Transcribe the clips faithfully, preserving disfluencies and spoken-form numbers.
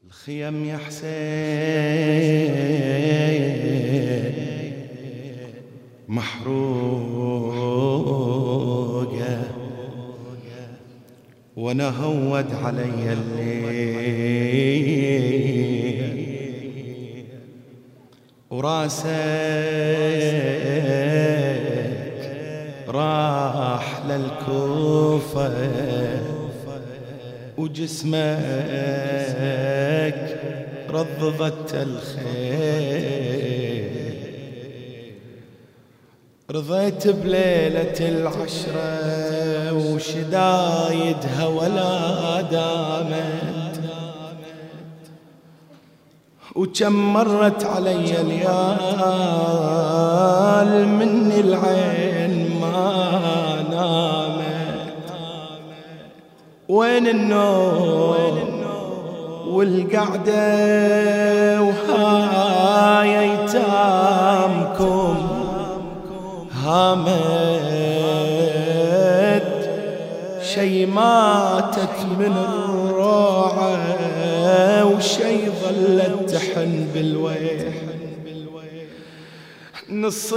الخيم يا حسين محروقة وانا هود علي الليل وراسك راح للكوفة وجسمك رضضت الخيل. رضيت بليلة العشرة وشدايدها ولا دامت، وكم مرت علي ليال مني العين ما نامت. وين النوم والقعدة وهاي ايتامكم هامت، شي ماتت من الروعة وشي ظلت تحن بالويل. نص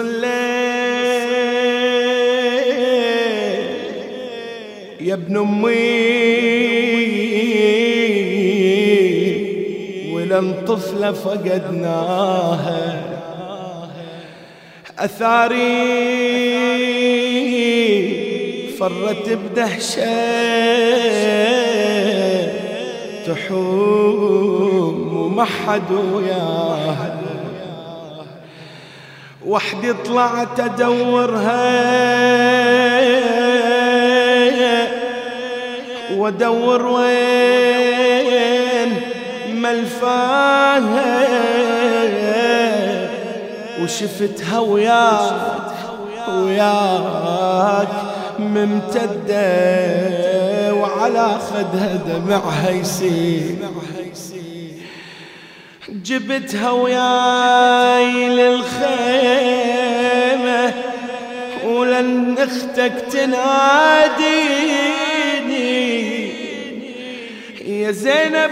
الليل يا ابن امي ولن طفلة فقدناها، أثاري فرت بدهشة تحوم وما حد وياها. وحدي طلعت أدورها وادور وين ملفاها، وشفتها وياك وياك ممتدة وعلى خدها دمعها يسيل. جبتها وياي للخيمة ولن اختك تناديني يا زينب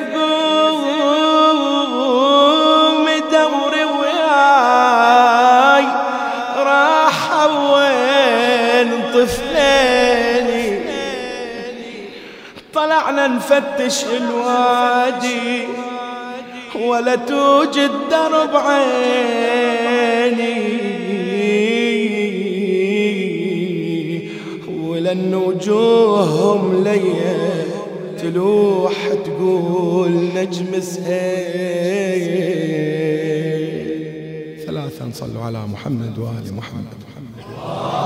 قوم دوري وياي راح وين طفليني. طلعنا نفتش الوادي ولا توجد درب عيني، ولن وجوههم ليا تلوح تقول نجم سهيل. ثلاثا صلوا على محمد وآل محمد.